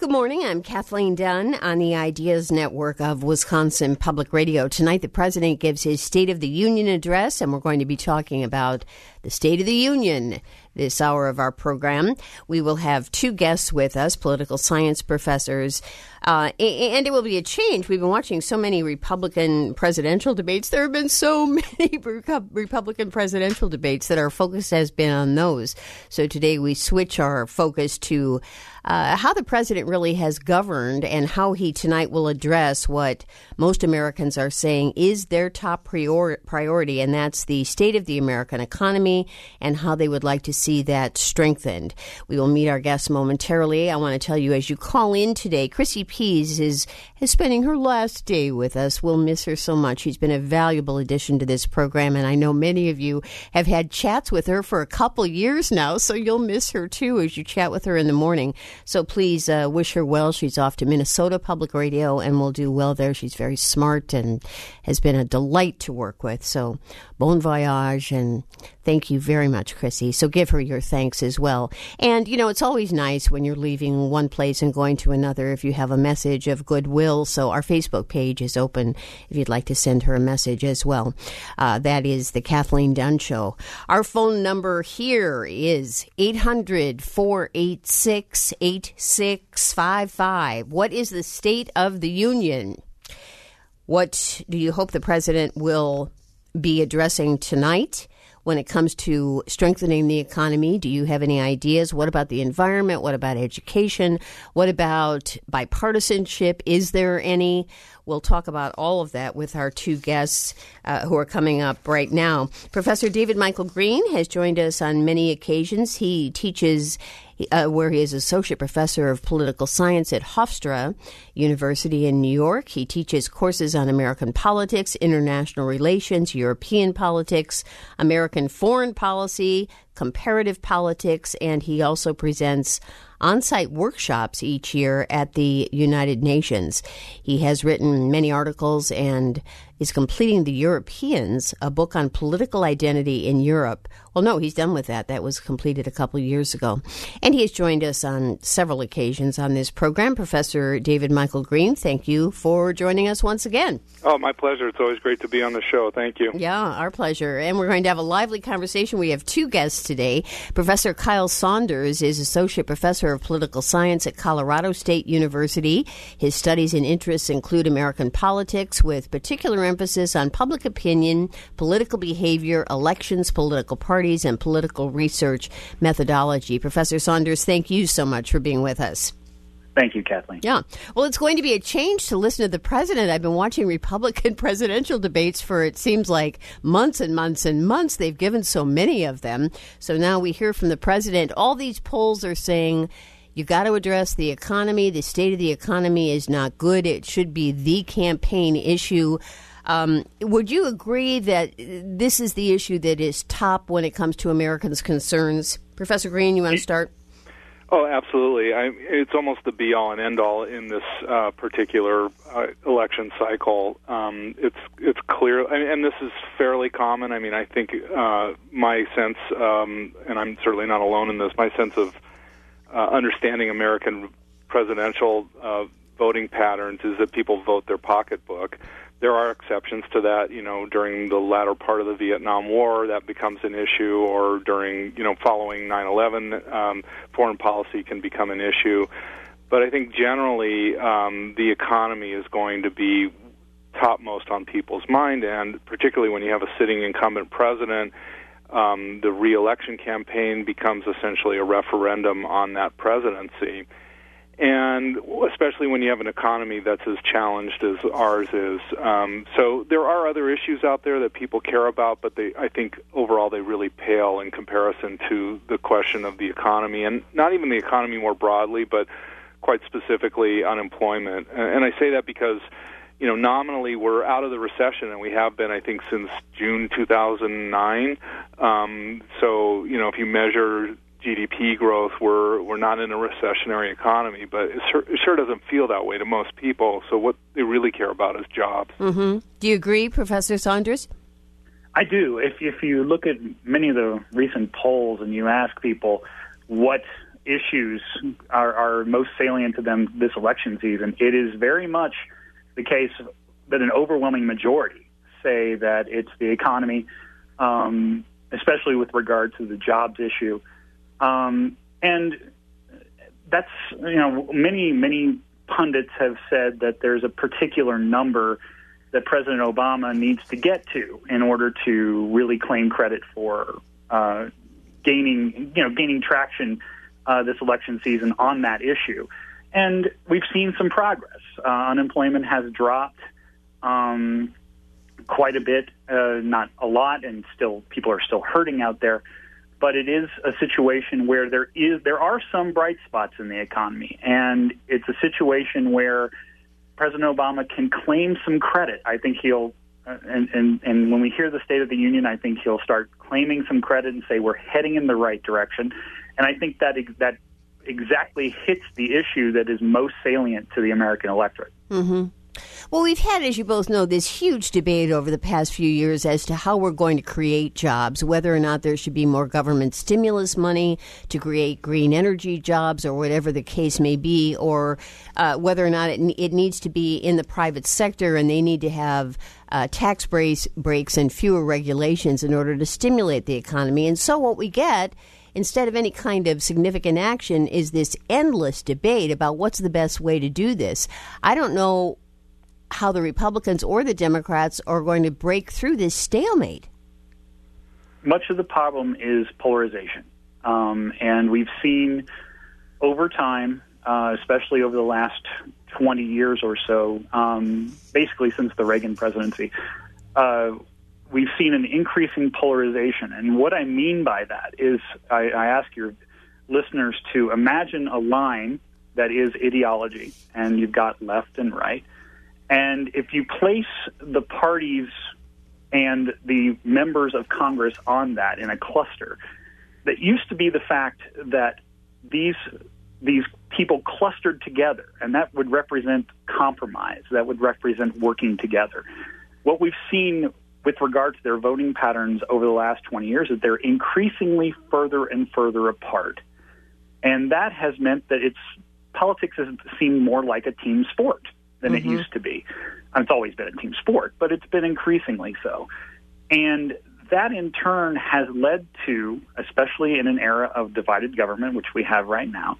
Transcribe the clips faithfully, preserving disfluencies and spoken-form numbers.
Good morning. I'm Kathleen Dunn on the Ideas Network of Wisconsin Public Radio. Tonight, the president gives his State of the Union address, and we're going to be talking about the State of the Union this hour of our program. We will have two guests with us, political science professors, uh, and it will be a change. We've been watching so many Republican presidential debates. There have been so many Republican presidential debates that our focus has been on those. So today we switch our focus to Uh, how the president really has governed and how he tonight will address what most Americans are saying is their top prior- priority, and that's the state of the American economy and how they would like to see that strengthened. We will meet our guests momentarily. I want to tell you, as you call in today, Chrissy Pease is, is spending her last day with us. We'll miss her so much. She's been a valuable addition to this program, and I know many of you have had chats with her for a couple years now, so you'll miss her too as you chat with her in the morning. So please uh, wish her well. She's off to Minnesota Public Radio and will do well there. She's very smart and has been a delight to work with. So bon voyage, and thank you very much, Chrissy. So give her your thanks as well. And, you know, it's always nice when you're leaving one place and going to another if you have a message of goodwill. So our Facebook page is open if you'd like to send her a message as well. Uh, that is the Kathleen Dunn Show. Our phone number here is eight hundred, four eight six, eight six five five. What is the State of the Union? What do you hope the president will be addressing tonight when it comes to strengthening the economy? Do you have any ideas? What about the environment? What about education? What about bipartisanship? Is there any? We'll talk about all of that with our two guests uh, who are coming up right now. Professor David Michael Green has joined us on many occasions. He teaches Uh, where he is Associate Professor of Political Science at Hofstra University in New York. He teaches courses on American politics, international relations, European politics, American foreign policy, comparative politics, and he also presents on-site workshops each year at the United Nations. He has written many articles and is completing The Europeans, a book on political identity in Europe. Well, no, he's done with that. That was completed a couple of years ago. And he has joined us on several occasions on this program. Professor David Michael Green, thank you for joining us once again. Oh, my pleasure. It's always great to be on the show. Thank you. Yeah, our pleasure. And we're going to have a lively conversation. We have two guests today. Professor Kyle Saunders is Associate Professor of Political Science at Colorado State University. His studies and interests include American politics with particular emphasis on public opinion, political behavior, elections, political parties, and political research methodology. Professor Saunders, thank you so much for being with us. Thank you, Kathleen. Yeah. Well, it's going to be a change to listen to the president. I've been watching Republican presidential debates for, it seems like, months and months and months. They've given so many of them. So now we hear from the president. All these polls are saying you got to address the economy. The state of the economy is not good. It should be the campaign issue. Um, would you agree that this is the issue that is top when it comes to Americans' concerns? Professor Green, you want to start? Oh, absolutely. I, it's almost the be-all and end-all in this uh, particular uh, election cycle. Um, it's it's clear, I mean, and this is fairly common. I mean, I think uh, my sense, um, and I'm certainly not alone in this, my sense of uh, understanding American presidential uh, voting patterns is that people vote their pocketbook. There are exceptions to that, you know, during the latter part of the Vietnam War, that becomes an issue, or during, you know, following nine eleven, um, foreign policy can become an issue. But I think generally um, the economy is going to be topmost on people's mind, and particularly when you have a sitting incumbent president, um, the re-election campaign becomes essentially a referendum on that presidency. And especially when you have an economy that's as challenged as ours is. Um, so there are other issues out there that people care about, but they, I think overall they really pale in comparison to the question of the economy, and not even the economy more broadly, but quite specifically unemployment. And I say that because, you know, nominally we're out of the recession, and we have been, I think, since June two thousand nine. Um, so, you know, if you measure G D P growth, we're we're not in a recessionary economy, but it sure, it sure doesn't feel that way to most people. So what they really care about is jobs. Mm-hmm. Do you agree, Professor Saunders? I do. If if you look at many of the recent polls and you ask people what issues are, are most salient to them this election season, it is very much the case that an overwhelming majority say that it's the economy, um, especially with regard to the jobs issue. Um, and that's, you know, many, many pundits have said that there's a particular number that President Obama needs to get to in order to really claim credit for uh, gaining, you know, gaining traction uh, this election season on that issue. And we've seen some progress. Uh, unemployment has dropped um, quite a bit, uh, not a lot, and still people are still hurting out there. But it is a situation where there is there are some bright spots in the economy, and it's a situation where President Obama can claim some credit. I think he'll, uh, and, and, and when we hear the State of the Union, I think he'll start claiming some credit and say we're heading in the right direction. And I think that that exactly hits the issue that is most salient to the American electorate. Mm-hmm. Well, we've had, as you both know, this huge debate over the past few years as to how we're going to create jobs, whether or not there should be more government stimulus money to create green energy jobs or whatever the case may be, or uh, whether or not it, it needs to be in the private sector and they need to have uh, tax breaks, breaks and fewer regulations in order to stimulate the economy. And so what we get, instead of any kind of significant action, is this endless debate about what's the best way to do this. I don't know how the Republicans or the Democrats are going to break through this stalemate. Much of the problem is polarization. Um, and we've seen over time, uh, especially over the last twenty years or so, um, basically since the Reagan presidency, uh, we've seen an increasing polarization. And what I mean by that is I, I ask your listeners to imagine a line that is ideology, and you've got left and right. And if you place the parties and the members of Congress on that in a cluster, that used to be the fact that these these people clustered together, and that would represent compromise, that would represent working together. What we've seen with regard to their voting patterns over the last twenty years is they're increasingly further and further apart. And that has meant that it's politics has seemed more like a team sport than mm-hmm. it used to be. And it's always been a team sport, but it's been increasingly so. And that in turn has led to, especially in an era of divided government, which we have right now,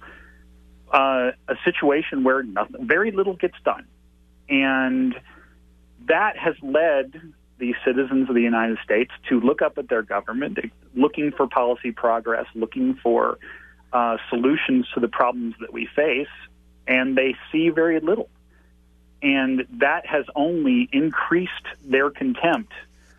uh, a situation where nothing, very little gets done. And that has led the citizens of the United States to look up at their government, looking for policy progress, looking for uh, solutions to the problems that we face, and they see very little. And that has only increased their contempt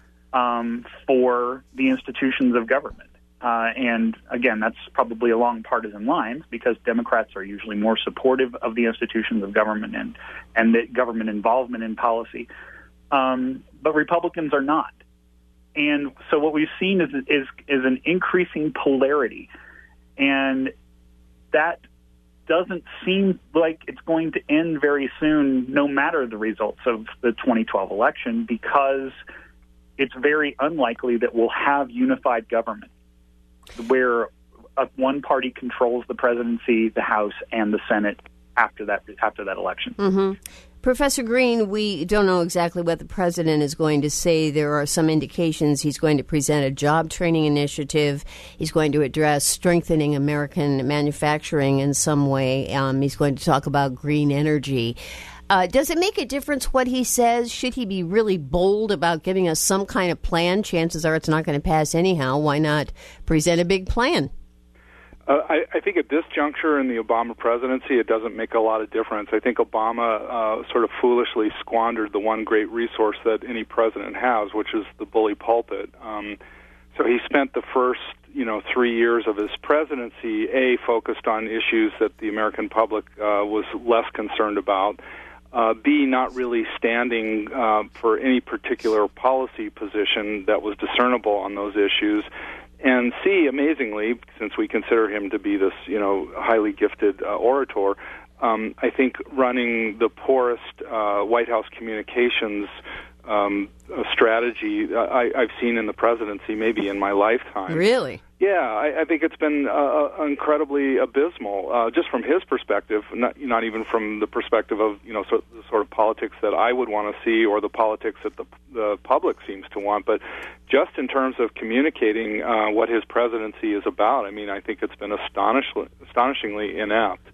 um, for the institutions of government. Uh, and again, that's probably along partisan lines because Democrats are usually more supportive of the institutions of government and, and the government involvement in policy. Um, but Republicans are not. And so what we've seen is, is, is an increasing polarity. And that doesn't seem like it's going to end very soon, no matter the results of the twenty twelve election, because it's very unlikely that we'll have unified government where uh, one party controls the presidency, the House, and the Senate after that after that election. Mm-hmm. Professor Green, we don't know exactly what the president is going to say. There are some indications he's going to present a job training initiative. He's going to address strengthening American manufacturing in some way. Um, he's going to talk about green energy. Uh, does it make a difference what he says? Should he be really bold about giving us some kind of plan? Chances are it's not going to pass anyhow. Why not present a big plan? Uh, I, I think at this juncture in the Obama presidency, it doesn't make a lot of difference. I think Obama uh, sort of foolishly squandered the one great resource that any president has, which is the bully pulpit. Um, so he spent the first, you know, three years of his presidency, A, focused on issues that the American public uh, was less concerned about, uh, B, not really standing uh, for any particular policy position that was discernible on those issues, and C, amazingly, since we consider him to be this, you know, highly gifted uh, orator, um, I think running the poorest uh, White House communications um, a strategy I, I've seen in the presidency, maybe in my lifetime. Really? Yeah, I, I think it's been uh, incredibly abysmal, uh, just from his perspective, not, not even from the perspective of, you know, sort, the sort of politics that I would want to see or the politics that the, the public seems to want, but just in terms of communicating uh, what his presidency is about. I mean, I think it's been astonishingly, astonishingly inept.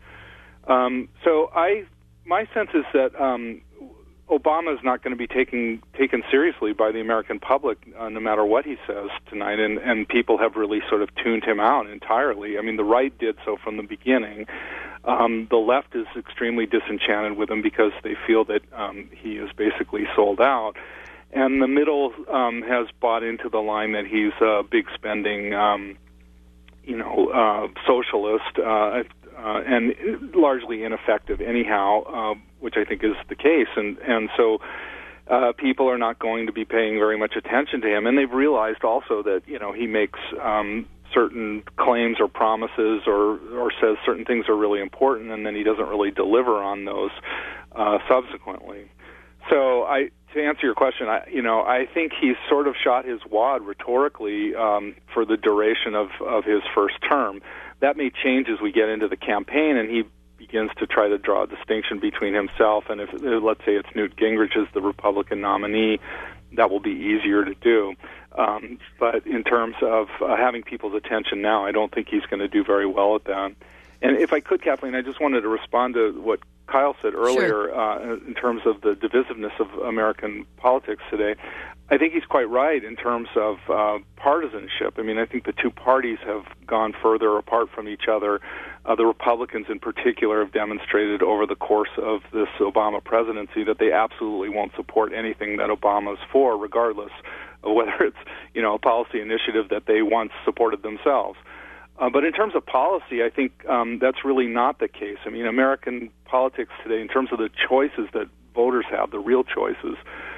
Um, so I, my sense is that um, Obama is not going to be taken taken seriously by the American public, uh, no matter what he says tonight, and, and people have really sort of tuned him out entirely. I mean, the right did so from the beginning. Um, the left is extremely disenchanted with him because they feel that um, he is basically sold out. And the middle um, has bought into the line that he's a big spending, um, you know, uh, socialist, uh, uh, and largely ineffective anyhow, uh, which I think is the case. And, and so uh, people are not going to be paying very much attention to him. And they've realized also that, you know, he makes um, certain claims or promises or, or says certain things are really important, and then he doesn't really deliver on those uh, subsequently. So I, to answer your question, I, you know, I think he's sort of shot his wad rhetorically um, for the duration of, of his first term. That may change as we get into the campaign, and he begins to try to draw a distinction between himself and, if let's say it's Newt Gingrich as the Republican nominee, that will be easier to do. Um, but in terms of uh, having people's attention now, I don't think he's going to do very well at that. And if I could, Kathleen, I just wanted to respond to what Kyle said earlier. Sure. uh, in terms of the divisiveness of American politics today. I think he's quite right in terms of uh, partisanship. I mean, I think the two parties have gone further apart from each other. Uh, the Republicans in particular have demonstrated over the course of this Obama presidency that they absolutely won't support anything that Obama's for, regardless of whether it's, you know, a policy initiative that they once supported themselves. Uh, but in terms of policy, I think um, that's really not the case. I mean, American politics today, in terms of the choices that voters have, the real choices,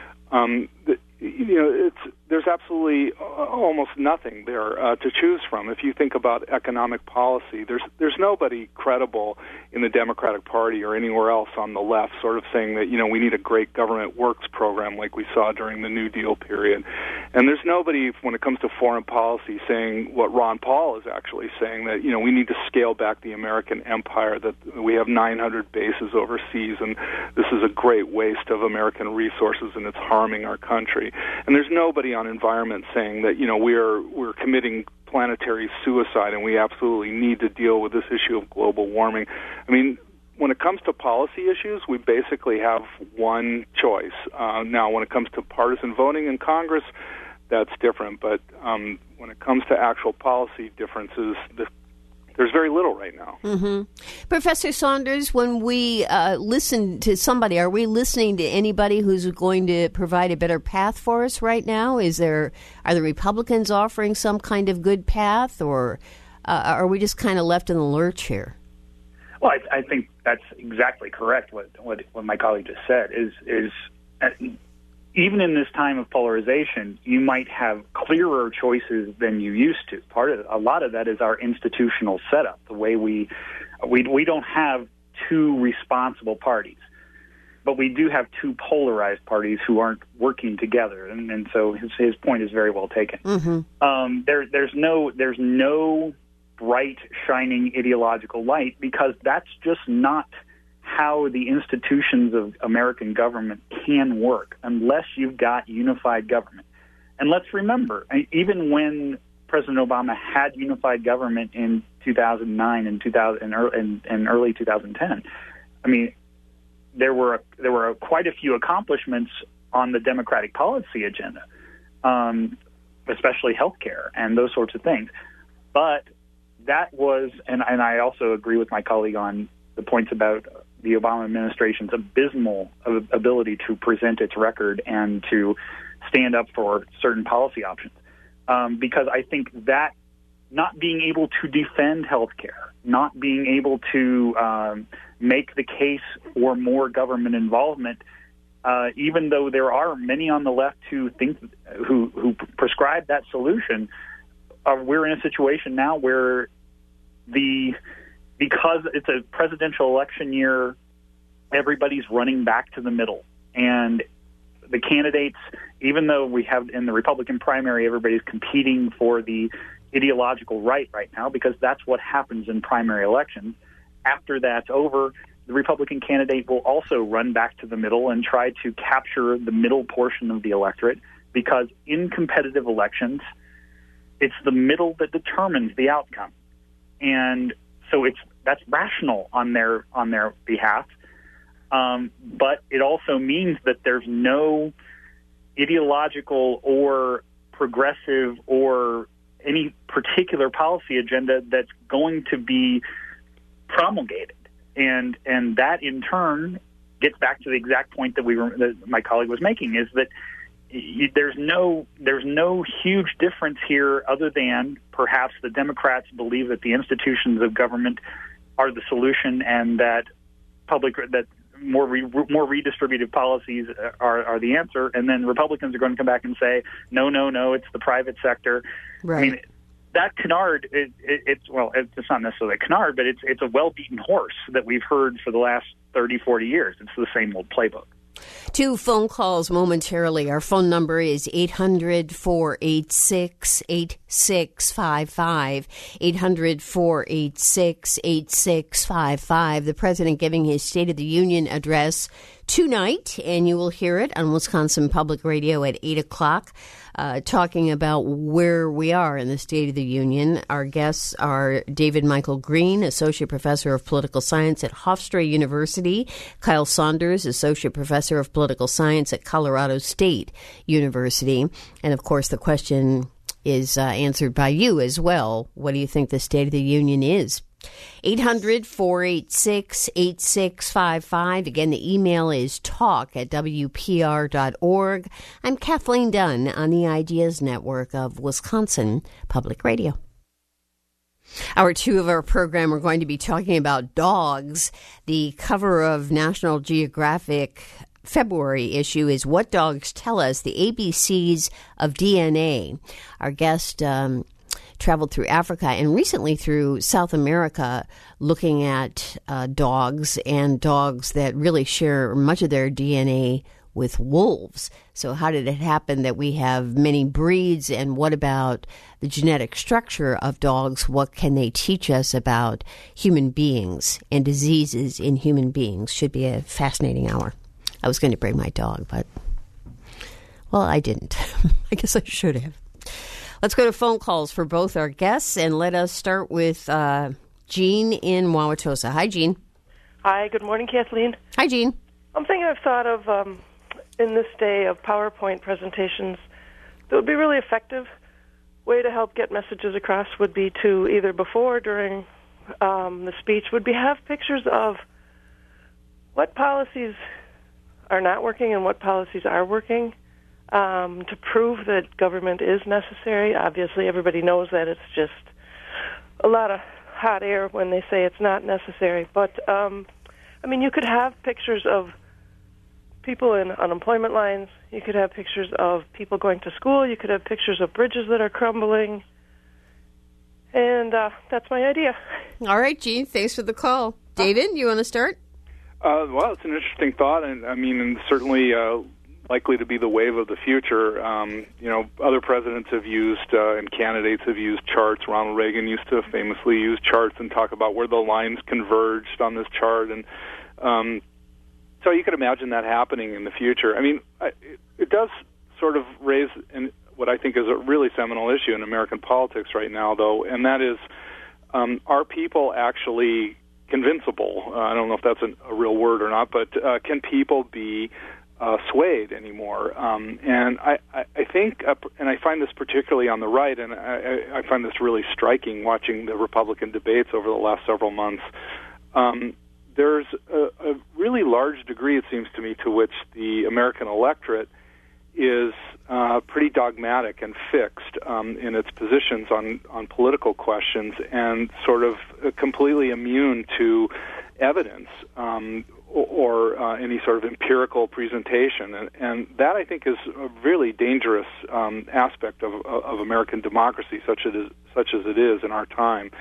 um, the, you know, it's there's absolutely almost nothing there uh, to choose from. If you think about economic policy, there's there's nobody credible in the Democratic Party or anywhere else on the left sort of saying that, you know, we need a great government works program like we saw during the New Deal period. And there's nobody, when it comes to foreign policy, saying what Ron Paul is actually saying, that, you know, we need to scale back the American empire, that we have nine hundred bases overseas, and this is a great waste of American resources, and it's harming our country. And there's nobody on environment saying that, you know, we're we're committing planetary suicide and we absolutely need to deal with this issue of global warming. I mean, when it comes to policy issues, we basically have one choice. Uh, now, when it comes to partisan voting in Congress, that's different. But um, when it comes to actual policy differences, the there's very little right now. Mm-hmm. Professor Saunders, when we uh, listen to somebody, are we listening to anybody who's going to provide a better path for us right now? Is there are the Republicans offering some kind of good path, or uh, are we just kind of left in the lurch here? Well, I, I think that's exactly correct. What, what what my colleague just said is is. Uh, Even in this time of polarization, you might have clearer choices than you used to. Part of a lot of that is our institutional setup, the way we we we don't have two responsible parties, but we do have two polarized parties who aren't working together. And, and so his his point is very well taken. Mm-hmm. Um, there there's no there's no bright shining ideological light, because that's just not how the institutions of American government can work unless you've got unified government. And let's remember, even when President Obama had unified government in two thousand nine and two thousand and, and early two thousand ten, I mean, there were there were quite a few accomplishments on the Democratic policy agenda, um, especially health care and those sorts of things. But that was, and, and I also agree with my colleague on the points about the Obama administration's abysmal ability to present its record and to stand up for certain policy options. Um, because I think that not being able to defend health care, not being able to um, make the case for more government involvement, uh, even though there are many on the left who think who, who prescribe that solution, uh, we're in a situation now where the because it's a presidential election year, everybody's running back to the middle. And the candidates, even though we have in the Republican primary, everybody's competing for the ideological right right now, because that's what happens in primary elections. After that's over, the Republican candidate will also run back to the middle and try to capture the middle portion of the electorate, because in competitive elections, it's the middle that determines the outcome. And so it's that's rational on their on their behalf. Um, but it also means that there's no ideological or progressive or any particular policy agenda that's going to be promulgated. And and that, in turn, gets back to the exact point that we were that my colleague was making, is that you, there's no there's no huge difference here, other than perhaps the Democrats believe that the institutions of government are the solution, and that public that more re, more redistributive policies are, are the answer. And then Republicans are going to come back and say, no, no, no, it's the private sector. Right. I mean, that canard, it, it, it's well, it's not necessarily a canard, but it's it's a well-beaten horse that we've heard for the last thirty, forty years. It's the same old playbook. Two phone calls momentarily. Our phone number is eight hundred, four eight six, eight six five five, eight hundred, four eight six, eight six five five. The president giving his State of the Union address tonight, and you will hear it on Wisconsin Public Radio at eight o'clock. Uh, talking about where we are in the State of the Union. Our guests are David Michael Green, Associate Professor of Political Science at Hofstra University, Kyle Saunders, Associate Professor of Political Science at Colorado State University. And, of course, the question is uh, answered by you as well. What do you think the State of the Union is? eight hundred, four eight six, eight six five five. Again, the email is talk at w p r dot org. I'm Kathleen Dunn on the Ideas Network of Wisconsin Public Radio. Hour two of our program, we're going to be talking about dogs. The cover of National Geographic February issue is What Dogs Tell Us, the A B Cs of D N A. Our guest um, traveled through Africa and recently through South America, looking at uh, dogs and dogs that really share much of their D N A with wolves. So how did it happen that we have many breeds, and what about the genetic structure of dogs? What can they teach us about human beings and diseases in human beings? Should be a fascinating hour. I was going to bring my dog, but, well, I didn't. I guess I should have. Let's go to phone calls for both our guests, and let us start with uh, Jean in Wauwatosa. Hi, Jean. Hi, good morning, Kathleen. Hi, Jean. Something I've thought of um, in this day of PowerPoint presentations that would be really effective way to help get messages across would be to either before or during um, the speech would be have pictures of what policies are not working and what policies are working. Um, to prove that government is necessary. Obviously, everybody knows that it's just a lot of hot air when they say it's not necessary. But, um, I mean, you could have pictures of people in unemployment lines. You could have pictures of people going to school. You could have pictures of bridges that are crumbling. And uh, that's my idea. All right, Jean, thanks for the call. David, you want to start? Uh, well, it's an interesting thought, and I mean, and certainly uh, likely to be the wave of the future. Um, you know, other presidents have used, uh, and candidates have used charts. Ronald Reagan used to famously use charts and talk about where the lines converged on this chart. And um, so you could imagine that happening in the future. I mean, it, it does sort of raise an, what I think is a really seminal issue in American politics right now, though, and that is, um, are people actually convincible? Uh, I don't know if that's an, a real word or not, but uh, can people be Uh, swayed anymore? Um, and I, I, I think, uh, and I find this particularly on the right, and I, I find this really striking watching the Republican debates over the last several months. Um, there's a, a really large degree, it seems to me, to which the American electorate is uh, pretty dogmatic and fixed um, in its positions on, on political questions, and sort of completely immune to evidence um, or uh, any sort of empirical presentation. And, and that, I think, is a really dangerous um, aspect of, of American democracy, such as, such as it is in our time.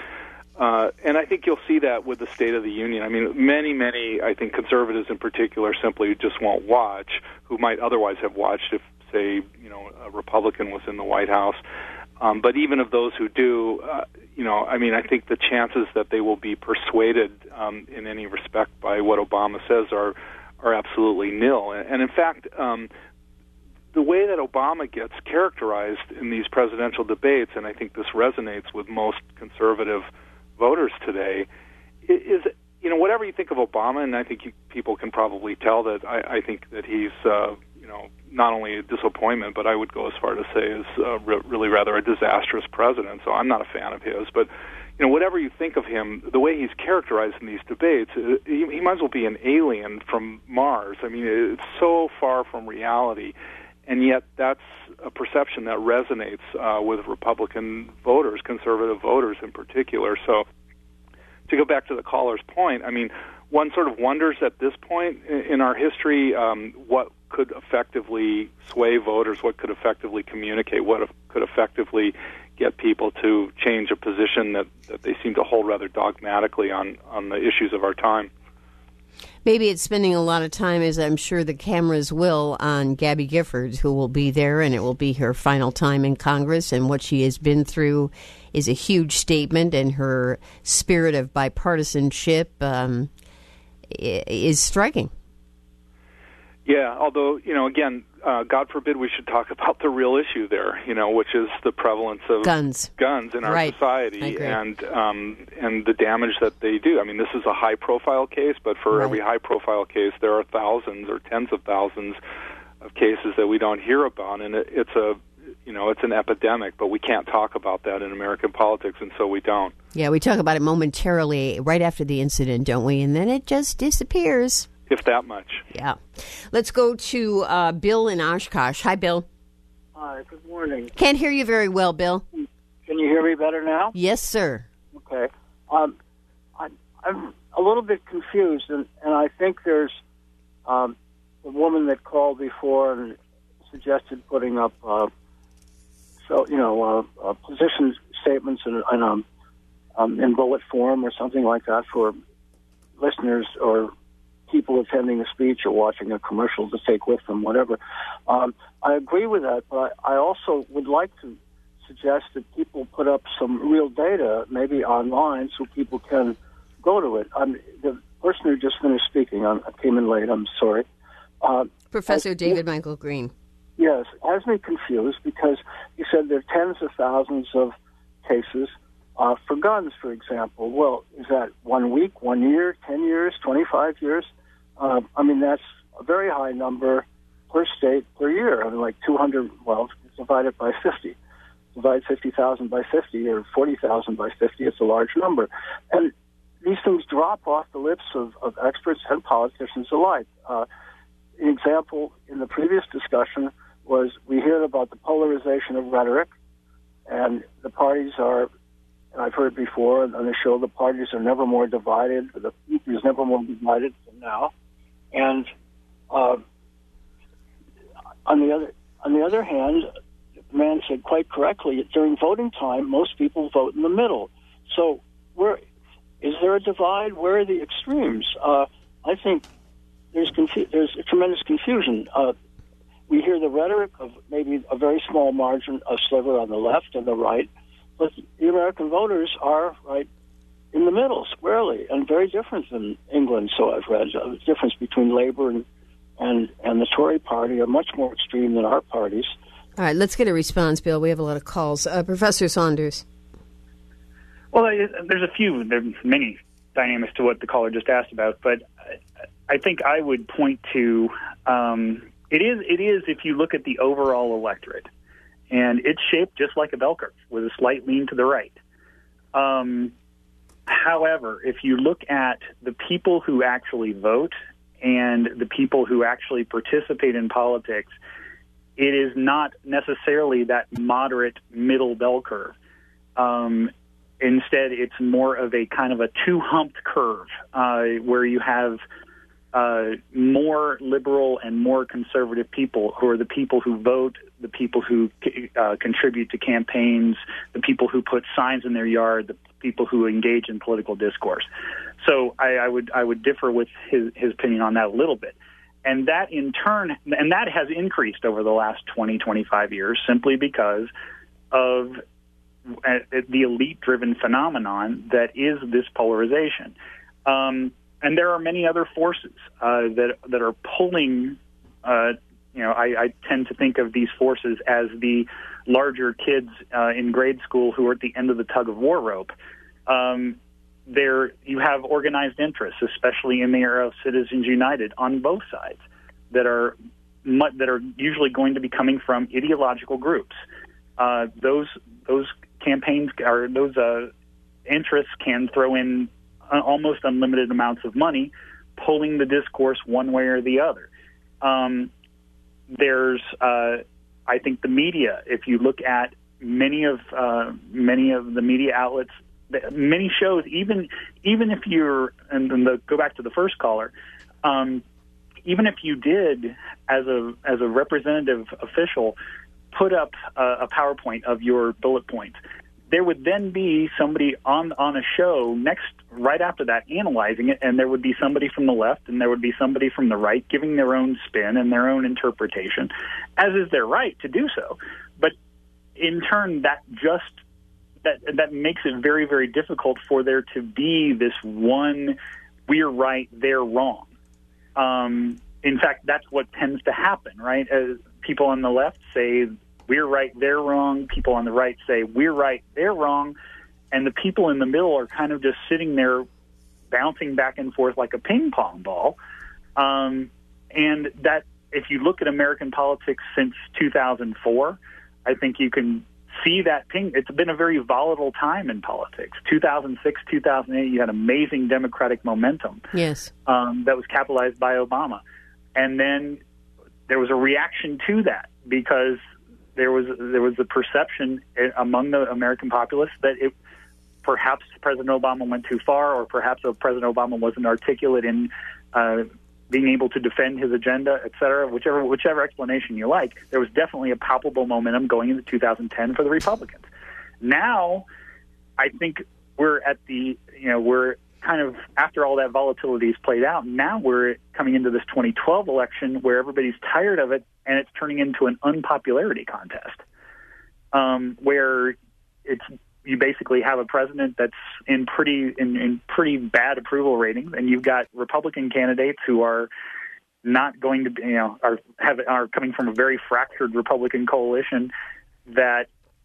Uh, and I think you'll see that with the State of the Union. I mean, many, many, I think conservatives in particular simply just won't watch, who might otherwise have watched if, say, you know, a Republican was in the White House. Um, but even of those who do, uh, you know, I mean, I think the chances that they will be persuaded um, in any respect by what Obama says are are absolutely nil. And, and in fact, um, the way that Obama gets characterized in these presidential debates, and I think this resonates with most conservative voters today, is, you know, whatever you think of Obama, and I think you, people can probably tell that I, I think that he's, uh, you know, not only a disappointment, but I would go as far to say is uh, re- really rather a disastrous president. So I'm not a fan of his. But, you know, whatever you think of him, the way he's characterized in these debates, uh, he, he might as well be an alien from Mars. I mean, it's so far from reality. And yet that's a perception that resonates uh, with Republican voters, conservative voters in particular. So to go back to the caller's point, I mean, one sort of wonders at this point in our history um, what could effectively sway voters, what could effectively communicate, what could effectively get people to change a position that, that they seem to hold rather dogmatically on, on the issues of our time. Maybe it's spending a lot of time, as I'm sure the cameras will, on Gabby Giffords, who will be there, and it will be her final time in Congress, and what she has been through is a huge statement, and her spirit of bipartisanship um, is striking. Yeah, although, you know, again, uh, God forbid we should talk about the real issue there, you know, which is the prevalence of guns, guns in our right. society and um, and the damage that they do. I mean, this is a high-profile case, but for right. every high-profile case, there are thousands or tens of thousands of cases that we don't hear about, and it, it's a, you know, it's an epidemic, but we can't talk about that in American politics, and so we don't. Yeah, we talk about it momentarily right after the incident, don't we? And then it just disappears. If that much. Yeah. Let's go to uh, Bill in Oshkosh. Hi, Bill. Hi, good morning. Can't hear you very well, Bill. Can you hear me better now? Yes, sir. Okay. Um, I, I'm a little bit confused, and, and I think there's um, a woman that called before and suggested putting up, uh, so you know, uh, uh, position statements in, in, um, um, in bullet form or something like that for listeners or people attending a speech or watching a commercial to take with them, whatever. Um, I agree with that, but I, I also would like to suggest that people put up some real data, maybe online, so people can go to it. Um, the person who just finished speaking, I came in late, I'm sorry. Uh, Professor as, David Michael Green. Yes, has me confused because he said there are tens of thousands of cases uh, for guns, for example. Well, is that one week, one year, ten years, twenty-five years? Uh, I mean, that's a very high number per state per year. I mean, like two hundred, well, divided by fifty. Divide fifty thousand by fifty or forty thousand by fifty, it's a large number. And these things drop off the lips of, of experts and politicians alike. Uh, an example in the previous discussion was we hear about the polarization of rhetoric, and the parties are, and I've heard before on the show, the parties are never more divided, the future is never more divided than now. And uh, on the other on the other hand, the man said quite correctly, during voting time, most people vote in the middle. So where is there a divide? Where are the extremes? Uh, I think there's confu- there's a tremendous confusion. Uh, we hear the rhetoric of maybe a very small margin, a sliver on the left and the right, but the American voters are right in the middle, squarely, and very different than England, so I've read. The difference between Labour and, and, and the Tory party are much more extreme than our parties. All right, let's get a response, Bill. We have a lot of calls. Uh, Professor Saunders. Well, there's a few, there's many dynamics to what the caller just asked about, but I think I would point to, um, it is, it is, if you look at the overall electorate, and it's shaped just like a bell curve with a slight lean to the right. Um, However, if you look at the people who actually vote and the people who actually participate in politics, it is not necessarily that moderate middle bell curve. Um, instead, it's more of a kind of a two-humped curve uh, where you have uh, more liberal and more conservative people, who are the people who vote, the people who uh, contribute to campaigns, the people who put signs in their yard, the people who engage in political discourse. So I, I would I would differ with his, his opinion on that a little bit. And that in turn, and that has increased over the last twenty, twenty-five years simply because of uh, the elite-driven phenomenon that is this polarization. Um, and there are many other forces uh, that that are pulling. Uh, you know, I, I tend to think of these forces as the larger kids uh, in grade school who are at the end of the tug-of-war rope. Um, there, you have organized interests, especially in the era of Citizens United, on both sides, that are that are usually going to be coming from ideological groups. Uh, those those campaigns or those uh, interests can throw in almost unlimited amounts of money, pulling the discourse one way or the other. Um, there's, uh, I think, the media. If you look at many of uh, many of the media outlets, many shows, even even if you're, and, and the, go back to the first caller, um, even if you did, as a as a representative official, put up a, a PowerPoint of your bullet points, there would then be somebody on on a show next, right after that, analyzing it, and there would be somebody from the left and there would be somebody from the right giving their own spin and their own interpretation, as is their right to do so. But in turn, that just that that makes it very, very difficult for there to be this one, we're right, they're wrong. Um, in fact, that's what tends to happen, right? As people on the left say, we're right, they're wrong. People on the right say, we're right, they're wrong. And the people in the middle are kind of just sitting there bouncing back and forth like a ping pong ball. Um, and that, if you look at American politics since two thousand four, I think you can see that ping. It's been a very volatile time in politics. two thousand six, two thousand eight, you had amazing Democratic momentum. Yes. Um, that was capitalized by Obama. And then there was a reaction to that because there was there was a perception among the American populace that it perhaps President Obama went too far, or perhaps President Obama wasn't articulate in uh, being able to defend his agenda, et cetera. Whichever whichever explanation you like, there was definitely a palpable momentum going into two thousand ten for the Republicans. Now, I think we're at the you know we're kind of, after all that volatility is played out, now we're coming into this twenty twelve election where everybody's tired of it, and it's turning into an unpopularity contest, um, where it's you basically have a president that's in pretty in, in pretty bad approval ratings, and you've got Republican candidates who are not going to be, you know, are have are coming from a very fractured Republican coalition that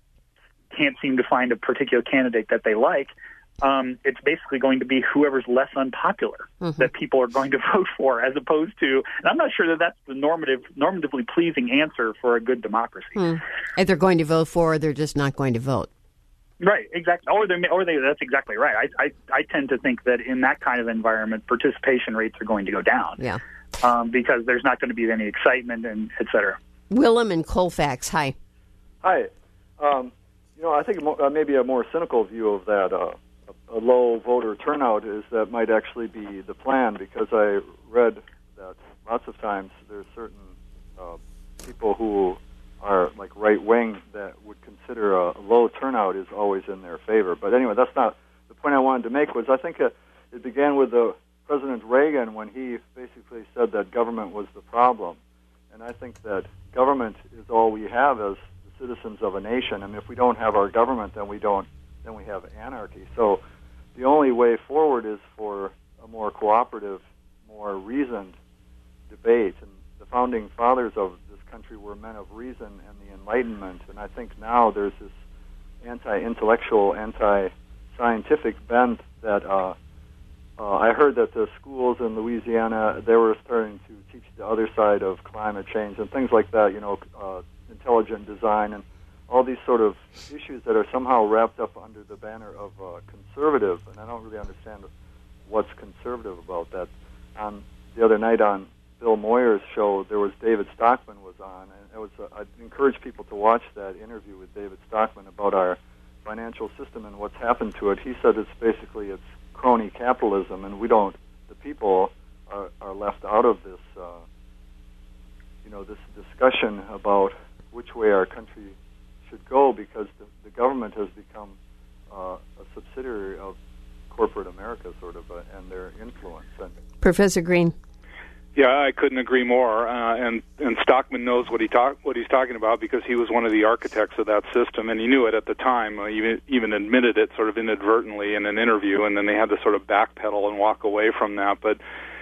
can't seem to find a particular candidate that they like. Um, it's basically going to be whoever's less unpopular mm-hmm. that people are going to vote for, as opposed to, and I'm not sure that that's the normative, normatively pleasing answer for a good democracy. Mm. If they're going to vote for, they're just not going to vote. Right, exactly. Or they, or they, that's exactly right. I, I, I tend to think that in that kind of environment, participation rates are going to go down. Yeah, um, because there's not going to be any excitement and et cetera. Willem in Colfax, hi. Hi. Um, you know, I think uh, maybe a more cynical view of that. Uh, a low voter turnout is that might actually be the plan, because I read that lots of times there's certain uh, people who are like right-wing that would consider a low turnout is always in their favor. But anyway, that's not the point I wanted to make. Was I think it, it began with the President Reagan when he basically said that government was the problem. And I think that government is all we have as the citizens of a nation. I mean, if we don't have our government, then we don't then we have anarchy. So the only way forward is for a more cooperative, more reasoned debate. And the founding fathers of this country were men of reason and the Enlightenment. And I think now there's this anti-intellectual, anti-scientific bent that uh, uh, I heard that the schools in Louisiana, they were starting to teach the other side of climate change and things like that, you know, uh, intelligent design and all these sort of issues that are somehow wrapped up under the banner of uh, conservative, and I don't really understand what's conservative about that. On the other night on Bill Moyer's show, there was David Stockman was on, and it was uh, I'd encourage people to watch that interview with David Stockman about our financial system and what's happened to it. He said it's basically it's crony capitalism, and we don't, the people are, are left out of this, uh, you know, this discussion about which way our country should go, because the, the government has become uh, a subsidiary of corporate America, sort of, uh, and their influence. And Professor Green. Yeah, I couldn't agree more. Uh, and and Stockman knows what he talk what he's talking about, because he was one of the architects of that system, and he knew it at the time. Uh, even even admitted it sort of inadvertently in an interview, and then they had to sort of backpedal and walk away from that. But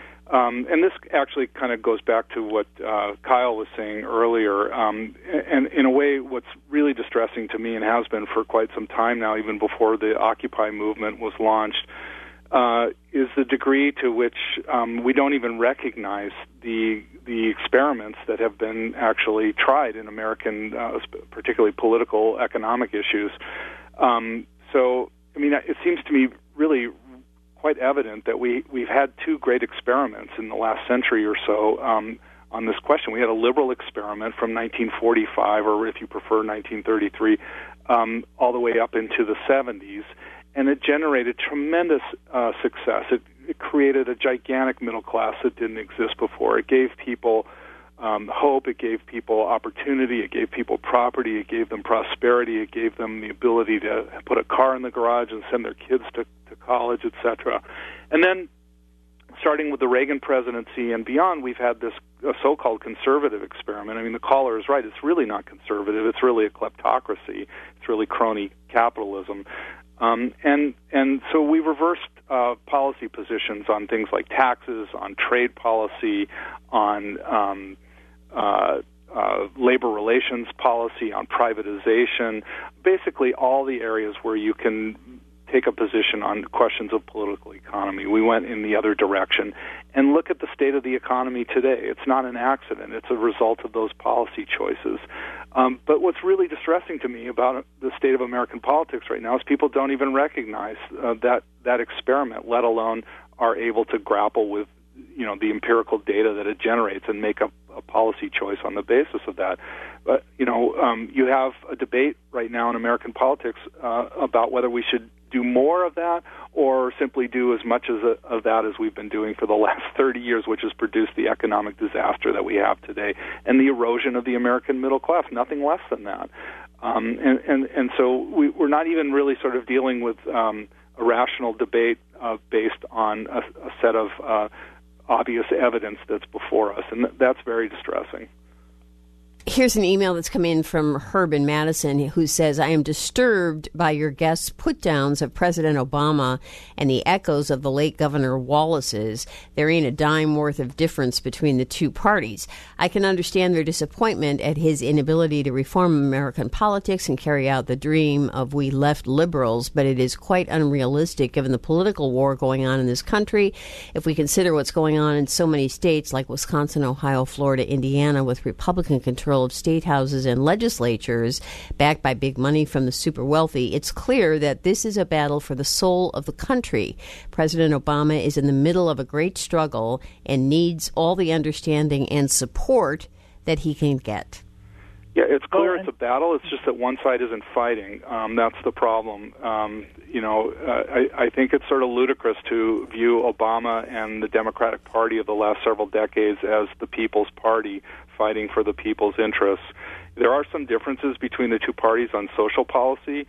um, and this actually kind of goes back to what uh, Kyle was saying earlier. Um, and in a way, what's really distressing to me, and has been for quite some time now, even before the Occupy movement was launched, Uh, is the degree to which um, we don't even recognize the the experiments that have been actually tried in American, uh, particularly political, economic issues. Um, so, I mean, it seems to me really quite evident that we, we've had two great experiments in the last century or so um, on this question. We had a liberal experiment from nineteen forty-five, or if you prefer, nineteen thirty-three, um, all the way up into the seventies. And it generated tremendous uh, success. It, it created a gigantic middle class that didn't exist before. It gave people um, hope. It gave people opportunity. It gave people property. It gave them prosperity. It gave them the ability to put a car in the garage and send their kids to, to college, et cetera. And then, starting with the Reagan presidency and beyond, we've had this uh, so-called conservative experiment. I mean, the caller is right. It's really not conservative. It's really a kleptocracy. It's really crony capitalism. Um, and and so we reversed uh, policy positions on things like taxes, on trade policy, on um, uh, uh, labor relations policy, on privatization, basically all the areas where you can take a position on questions of political economy. We went in the other direction. And look at the state of the economy today. It's not an accident. It's a result of those policy choices. Um, but what's really distressing to me about the state of American politics right now is people don't even recognize uh, that that experiment, let alone are able to grapple with, you know, the empirical data that it generates and make a, a policy choice on the basis of that. But, you know, um, you have a debate right now in American politics uh, about whether we should do more of that or simply do as much as a, of that as we've been doing for the last thirty years, which has produced the economic disaster that we have today and the erosion of the American middle class, nothing less than that. Um, and, and, and so we, we're not even really sort of dealing with um, a rational debate uh, based on a, a set of uh, obvious evidence that's before us, and th- that's very distressing. Here's an email that's come in from Herb in Madison, who says, I am disturbed by your guests' put-downs of President Obama and the echoes of the late Governor Wallace's. There ain't a dime worth of difference between the two parties. I can understand their disappointment at his inability to reform American politics and carry out the dream of we left liberals, but it is quite unrealistic given the political war going on in this country. If we consider what's going on in so many states like Wisconsin, Ohio, Florida, Indiana, with Republican control of state houses and legislatures backed by big money from the super wealthy, it's clear that this is a battle for the soul of the country. President Obama is in the middle of a great struggle and needs all the understanding and support that he can get. Yeah, it's clear it's a battle. It's just that one side isn't fighting. Um, that's the problem. Um, you know, uh, I, I think it's sort of ludicrous to view Obama and the Democratic Party of the last several decades as the People's Party fighting for the people's interests. There are some differences between the two parties on social policy,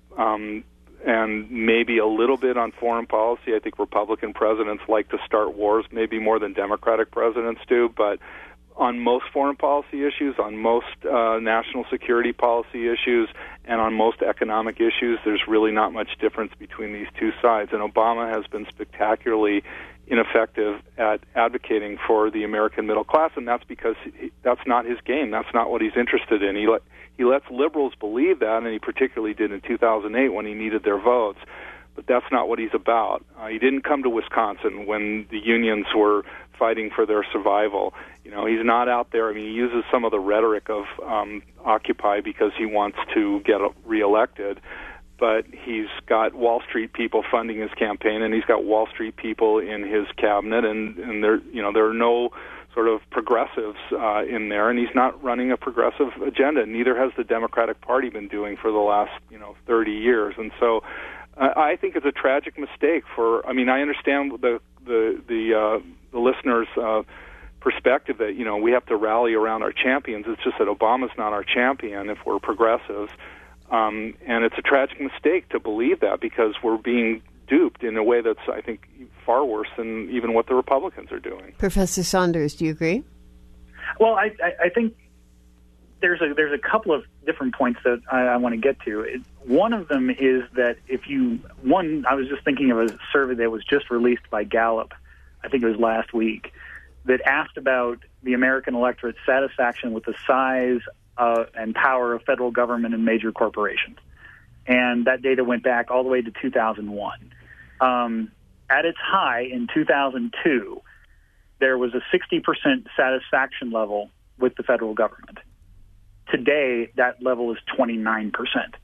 um, and maybe a little bit on foreign policy. I think Republican presidents like to start wars maybe more than Democratic presidents do, but on most foreign policy issues, on most uh, national security policy issues, and on most economic issues, there's really not much difference between these two sides. And Obama has been spectacularly ineffective at advocating for the American middle class, and that's because he, that's not his game. That's not what he's interested in. He let, he lets liberals believe that, and he particularly did in two thousand eight when he needed their votes. But that's not what he's about. Uh, he didn't come to Wisconsin when the unions were fighting for their survival. You know, he's not out there. I mean, he uses some of the rhetoric of um, Occupy because he wants to get reelected. But he's got Wall Street people funding his campaign, and he's got Wall Street people in his cabinet, and, and there, you know, there are no sort of progressives uh, in there, and he's not running a progressive agenda. Neither has the Democratic Party been doing for the last, you know, thirty years. And so uh, I think it's a tragic mistake for, I mean, I understand the the the uh, the listeners' uh, perspective that, you know, we have to rally around our champions. It's just that Obama's not our champion if we're progressives. Um, and it's a tragic mistake to believe that, because we're being duped in a way that's, I think, far worse than even what the Republicans are doing. Professor Saunders, do you agree? Well, I, I, I think there's a there's a couple of different points that I, I want to get to. It, one of them is that if you one, I was just thinking of a survey that was just released by Gallup, I think it was last week, that asked about the American electorate's satisfaction with the size uh, and power of federal government and major corporations, and that data went back all the way to two thousand one. Um, at its high in two thousand two, there was a sixty percent satisfaction level with the federal government. Today, that level is twenty-nine percent.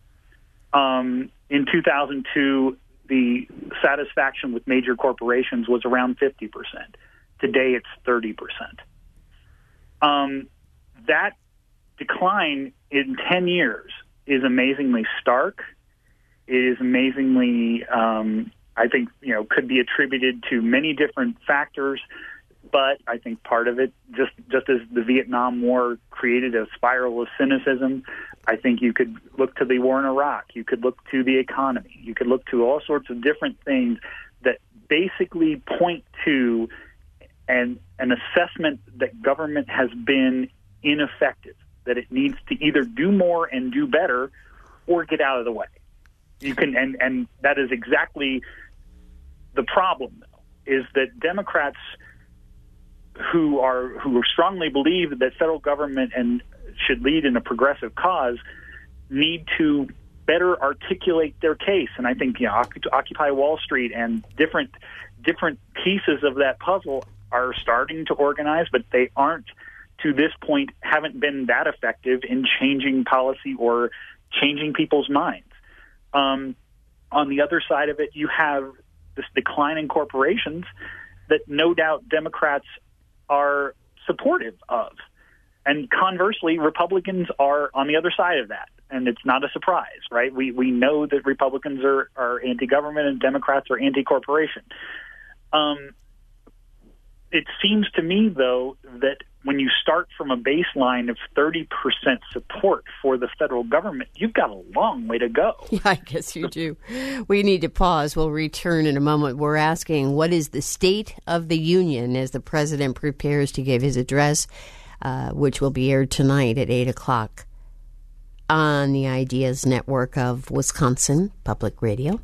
Um, in two thousand two, the satisfaction with major corporations was around fifty percent. Today, it's thirty percent. Um, that decline in ten years is amazingly stark. It is amazingly, um, I think, you know, could be attributed to many different factors. But I think part of it, just just as the Vietnam War created a spiral of cynicism, I think you could look to the war in Iraq. You could look to the economy. You could look to all sorts of different things that basically point to an, an assessment that government has been ineffective, that it needs to either do more and do better or get out of the way. You can, and, and that is exactly the problem, though, is that Democrats who are who strongly believe that federal government and should lead in a progressive cause need to better articulate their case. And I think, you know, Occupy Wall Street and different different pieces of that puzzle are starting to organize, but they aren't, to this point, haven't been that effective in changing policy or changing people's minds. Um, on the other side of it, you have this decline in corporations that no doubt Democrats are supportive of. And conversely, Republicans are on the other side of that. And it's not a surprise, right? We we know that Republicans are, are anti-government and Democrats are anti-corporation. Um, it seems to me, though, that when you start from a baseline of thirty percent support for the federal government, you've got a long way to go. Yeah, I guess you do. We need to pause. We'll return in a moment. We're asking, what is the state of the union as the president prepares to give his address, uh, which will be aired tonight at eight o'clock on the Ideas Network of Wisconsin Public Radio.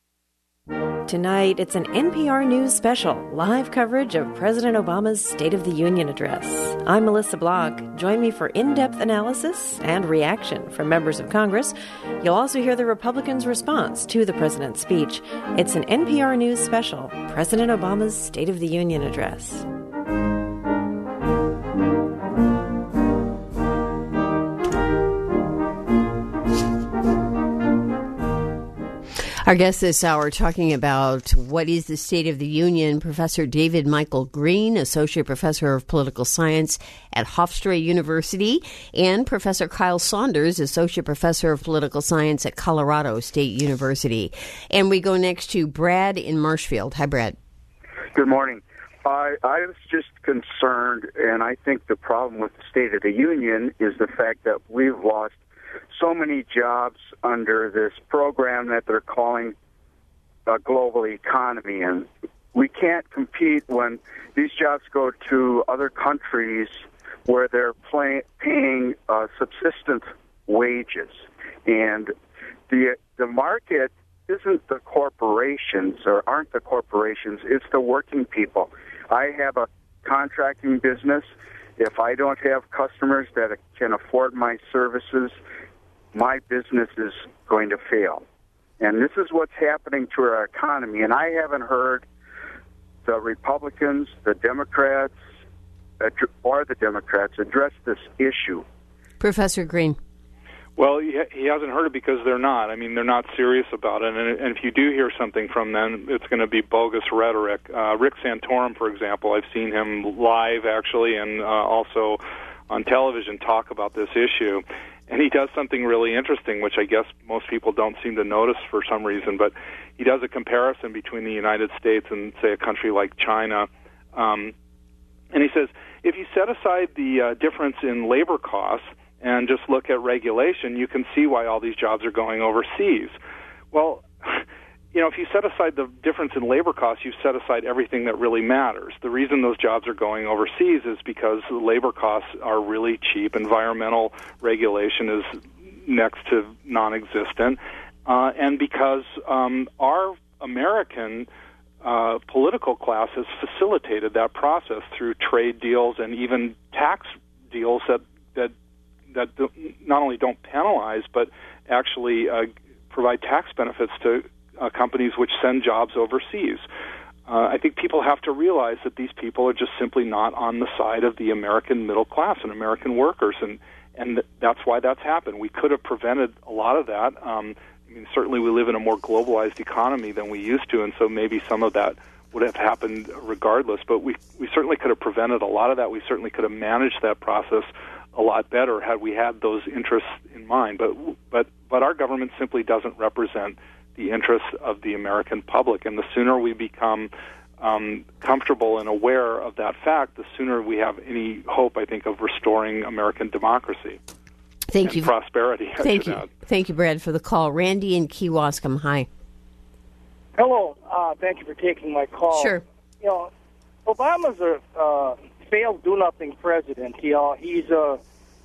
Tonight, it's an N P R News special, live coverage of President Obama's State of the Union address. I'm Melissa Block. Join me for in-depth analysis and reaction from members of Congress. You'll also hear the Republicans' response to the president's speech. It's an N P R News special, President Obama's State of the Union address. Our guest this hour talking about what is the State of the Union, Professor David Michael Green, Associate Professor of Political Science at Hofstra University, and Professor Kyle Saunders, Associate Professor of Political Science at Colorado State University. And we go next to Brad in Marshfield. Hi, Brad. Good morning. I, I was just concerned, and I think the problem with the State of the Union is the fact that we've lost so many jobs under this program that they're calling a global economy. And we can't compete when these jobs go to other countries where they're play, paying uh, subsistence wages. And the the market isn't the corporations, or aren't the corporations, it's the working people. I have a contracting business. If I don't have customers that can afford my services, my business is going to fail. And this is what's happening to our economy. And I haven't heard the Republicans, the Democrats, or the Democrats address this issue. Professor Green. Well, he hasn't heard it because they're not. I mean, they're not serious about it. And if you do hear something from them, it's going to be bogus rhetoric. Uh, Rick Santorum, for example, I've seen him live, actually, and uh, also on television talk about this issue. And he does something really interesting, which I guess most people don't seem to notice for some reason, but he does a comparison between the United States and, say, a country like China, Um, and he says, if you set aside the uh, difference in labor costs and just look at regulation, you can see why all these jobs are going overseas. Well, you know, if you set aside the difference in labor costs, you've set aside everything that really matters. The reason those jobs are going overseas is because the labor costs are really cheap. Environmental regulation is next to non-existent. Uh, and because um, our American uh, political class has facilitated that process through trade deals and even tax deals that that that not only don't penalize but actually uh, provide tax benefits to uh, companies which send jobs overseas. Uh, I think people have to realize that these people are just simply not on the side of the American middle class and American workers, and and that's why that's happened. We could have prevented a lot of that. Um, I mean, certainly we live in a more globalized economy than we used to, and so maybe some of that would have happened regardless. But we we certainly could have prevented a lot of that. We certainly could have managed that process a lot better had we had those interests in mind. But but but our government simply doesn't represent the interests of the American public, and the sooner we become um, comfortable and aware of that fact, the sooner we have any hope, I think, of restoring American democracy. Thank and you. Prosperity. Thank you. That. Thank you, Brad, for the call. Randy in Kewaskum, hi. Hello. Uh, thank you for taking my call. Sure. You know, Obama's a uh, failed do-nothing president. You know, he's a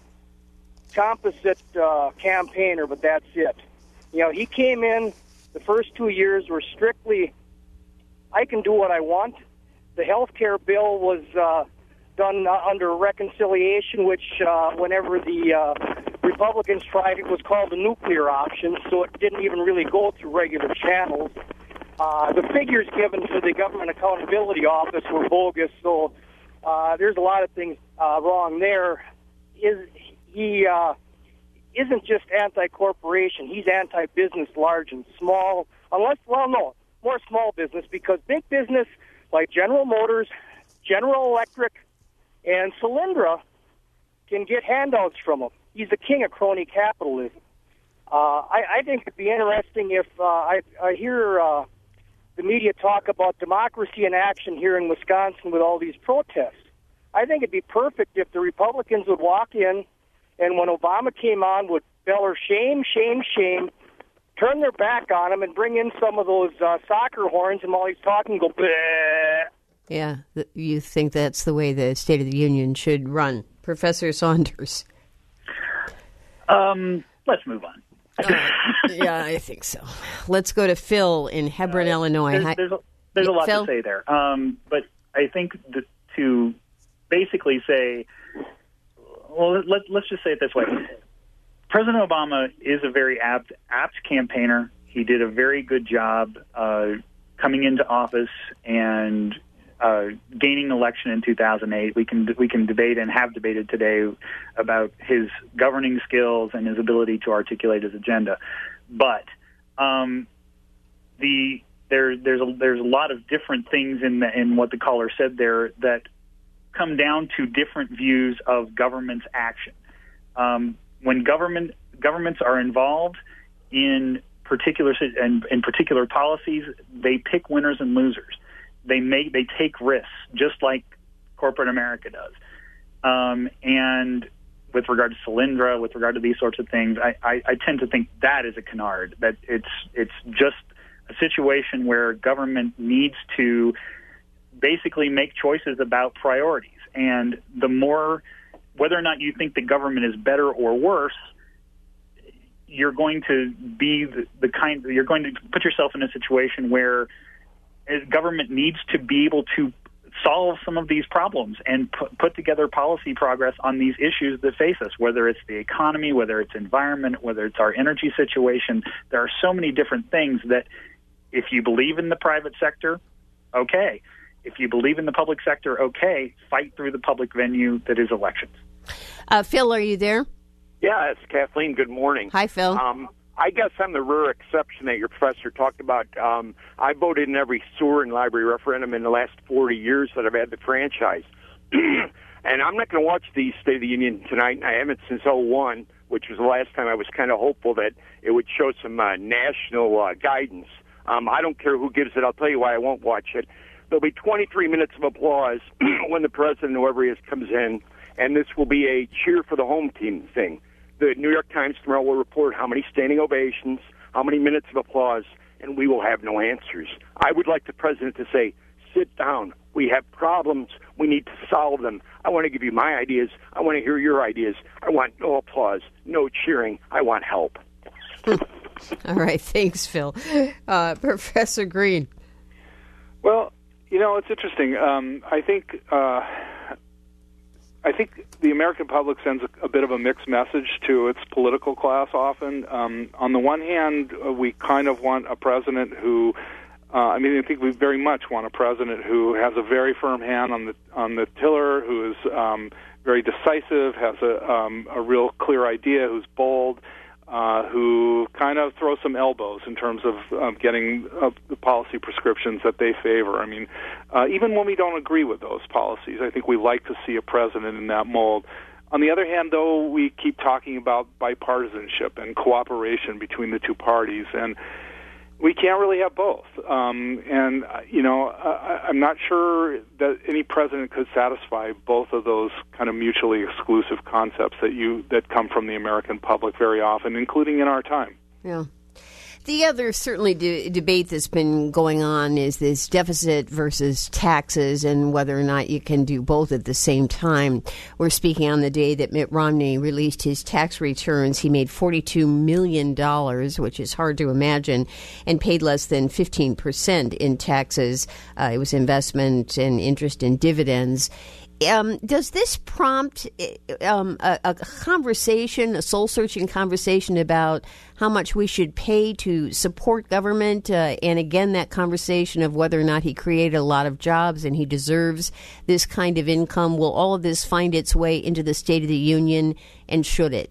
composite uh, campaigner, but that's it. You know, he came in, the first two years were strictly, I can do what I want. The health care bill was uh, done uh, under reconciliation, which uh, whenever the uh, Republicans tried, it was called the nuclear option, so it didn't even really go through regular channels. Uh, the figures given to the Government Accountability Office were bogus, so uh, there's a lot of things uh, wrong there. Is he uh, isn't just anti-corporation, he's anti-business large and small, unless, well, no, more small business, because big business like General Motors, General Electric, and Solyndra can get handouts from him. He's the king of crony capitalism. Uh, I, I think it'd be interesting if uh, I, I hear uh, the media talk about democracy in action here in Wisconsin with all these protests. I think it'd be perfect if the Republicans would walk in and when Obama came on would beller shame, shame, shame, turn their back on him and bring in some of those uh, soccer horns and while he's talking go bleh. Yeah, you think that's the way the State of the Union should run. Professor Saunders. Um, let's move on. uh, yeah, I think so. Let's go to Phil in Hebron, uh, Illinois. There's, there's, a, there's a lot Phil? to say there. Um, but I think the, to basically say, well, let, let's just say it this way. President Obama is a very apt, apt campaigner. He did a very good job uh, coming into office and uh, gaining election in two thousand eight. We can we can debate and have debated today about his governing skills and his ability to articulate his agenda. But um, the there there's a, there's a lot of different things in the, in what the caller said there that come down to different views of government's action. Um, when government governments are involved in particular in, in particular policies, they pick winners and losers. They make they take risks, just like corporate America does. Um, and with regard to Solyndra, with regard to these sorts of things, I, I, I tend to think that is a canard. That it's it's just a situation where government needs to basically make choices about priorities. And the more, whether or not you think the government is better or worse, you're going to be the, the kind, you're going to put yourself in a situation where government needs to be able to solve some of these problems and put, put together policy progress on these issues that face us, whether it's the economy, whether it's environment, whether it's our energy situation. There are so many different things that if you believe in the private sector, okay. If you believe in the public sector, okay, fight through the public venue that is elections. Uh, Phil, are you there? Yeah, it's Kathleen. Good morning. Hi, Phil. Um, I guess I'm the rare exception that your professor talked about. Um, I voted in every sewer and library referendum in the last forty years that I've had the franchise. And I'm not going to watch the State of the Union tonight, and I haven't since oh one, which was the last time I was kind of hopeful that it would show some uh, national uh, guidance. Um, I don't care who gives it. I'll tell you why I won't watch it. There'll be twenty-three minutes of applause when the president, whoever he is, comes in, and this will be a cheer for the home team thing. The New York Times tomorrow will report how many standing ovations, how many minutes of applause, and we will have no answers. I would like the president to say, sit down. We have problems. We need to solve them. I want to give you my ideas. I want to hear your ideas. I want no applause, no cheering. I want help. All right. Thanks, Phil. Uh, Professor Green. Well, you know, it's interesting. Um, I think uh, I think the American public sends a, a bit of a mixed message to its political class often. Um, on the one hand, uh, we kind of want a president who Uh, I mean, I think we very much want a president who has a very firm hand on the on the tiller, who is um, very decisive, has a um, a real clear idea, who's bold, uh, who kind of throws some elbows in terms of um, getting uh, the policy prescriptions that they favor. I mean, uh, even when we don't agree with those policies, I think we like to see a president in that mold. On the other hand, though, we keep talking about bipartisanship and cooperation between the two parties, and we can't really have both. Um, and, uh, you know, I, I'm not sure that any president could satisfy both of those kind of mutually exclusive concepts that you that come from the American public very often, including in our time. Yeah. The other certainly de- debate that's been going on is this deficit versus taxes and whether or not you can do both at the same time. We're speaking on the day that Mitt Romney released his tax returns. He made forty-two million dollars, which is hard to imagine, and paid less than fifteen percent in taxes. Uh, it was investment and interest and dividends. Um, does this prompt um, a, a conversation, a soul-searching conversation about how much we should pay to support government? Uh, and again, that conversation of whether or not he created a lot of jobs and he deserves this kind of income. Will all of this find its way into the State of the Union, and should it?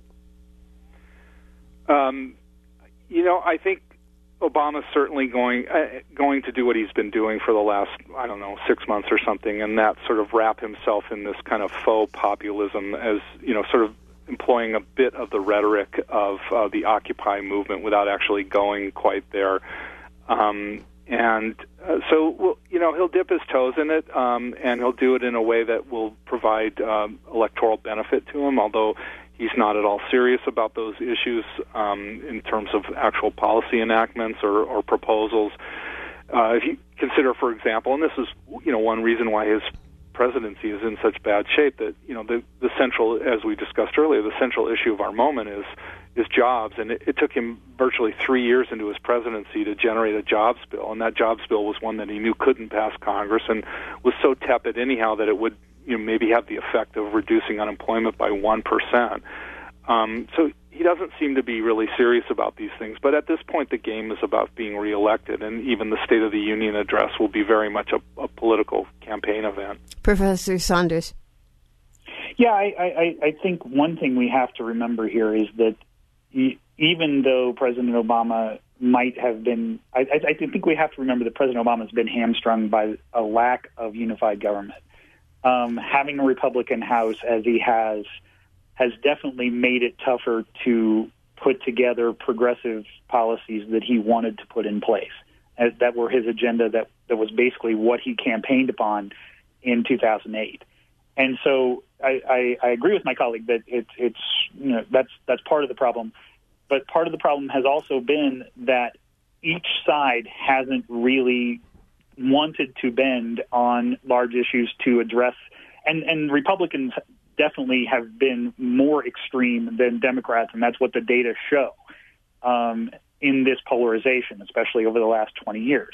Um, you know, I think Obama's certainly going uh, going to do what he's been doing for the last, I don't know, six months or something, and that sort of wrap himself in this kind of faux populism as, you know, sort of employing a bit of the rhetoric of uh, the Occupy movement without actually going quite there. Um, and uh, so, well, you know, he'll dip his toes in it, um, and he'll do it in a way that will provide um, electoral benefit to him, although he's not at all serious about those issues um, in terms of actual policy enactments or, or proposals. Uh, if you consider, for example, and this is, you know, one reason why his presidency is in such bad shape, that, you know, the, the central, as we discussed earlier, the central issue of our moment is is jobs, and it, it took him virtually three years into his presidency to generate a jobs bill, and that jobs bill was one that he knew couldn't pass Congress and was so tepid anyhow that it would, you know, maybe have the effect of reducing unemployment by one percent. Um, so he doesn't seem to be really serious about these things. But at this point, the game is about being reelected, and even the State of the Union address will be very much a, a political campaign event. Professor Saunders. Yeah, I, I, I think one thing we have to remember here is that he, even though President Obama might have been, I, I think we have to remember that President Obama has been hamstrung by a lack of unified government. Um, having a Republican House, as he has, has definitely made it tougher to put together progressive policies that he wanted to put in place. As that were his agenda, that, that was basically what he campaigned upon in two thousand eight. And so I, I, I agree with my colleague that it's, it's you know, that's that's part of the problem. But part of the problem has also been that each side hasn't really wanted to bend on large issues to address, and, and Republicans definitely have been more extreme than Democrats, and that's what the data show um, in this polarization, especially over the last twenty years.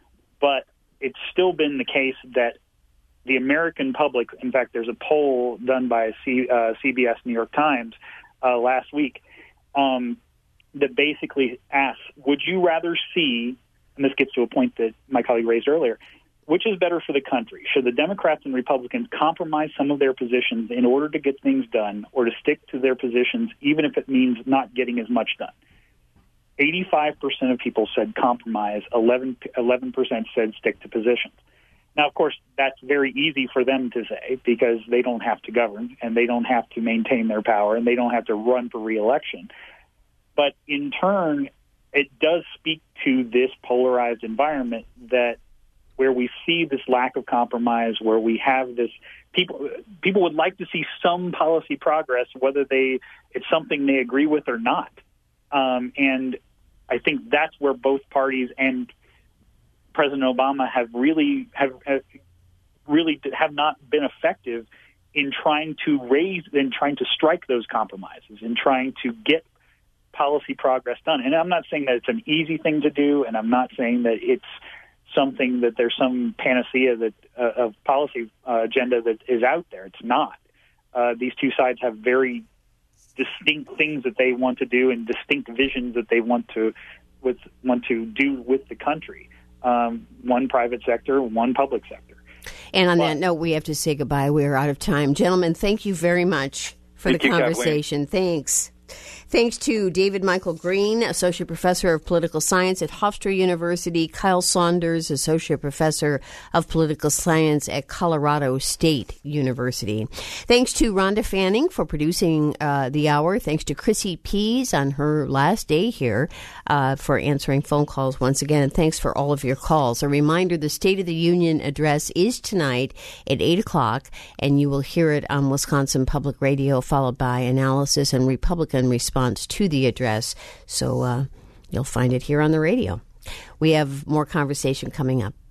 But it's still been the case that the American public, in fact, there's a poll done by C, uh, C B S New York Times uh, last week um, that basically asks, would you rather see, and this gets to a point that my colleague raised earlier, which is better for the country? Should the Democrats and Republicans compromise some of their positions in order to get things done, or to stick to their positions even if it means not getting as much done? eighty-five percent of people said compromise, eleven percent said stick to positions. Now, of course, that's very easy for them to say because they don't have to govern and they don't have to maintain their power and they don't have to run for re-election. But in turn, it does speak to this polarized environment that where we see this lack of compromise, where we have this people people would like to see some policy progress, whether they it's something they agree with or not. Um, and I think that's where both parties and President Obama have really have, have really have not been effective in trying to raise in trying to strike those compromises, in trying to get policy progress done. And I'm not saying that it's an easy thing to do, and I'm not saying that it's something that there's some panacea that uh, of policy uh, agenda that is out there. It's not. Uh, these two sides have very distinct things that they want to do and distinct visions that they want to with want to do with the country. Um, one private sector, one public sector. And on but, that note, we have to say goodbye. We're out of time. Gentlemen, thank you very much for thank the you, conversation. Kathleen. Thanks. Thanks to David Michael Green, Associate Professor of Political Science at Hofstra University, Kyle Saunders, Associate Professor of Political Science at Colorado State University. Thanks to Rhonda Fanning for producing uh, the hour. Thanks to Chrissy Pease on her last day here uh, for answering phone calls once again. And thanks for all of your calls. A reminder, the State of the Union address is tonight at eight o'clock, and you will hear it on Wisconsin Public Radio, followed by analysis and Republican response to the address. So uh, you'll find it here on the radio. We have more conversation coming up.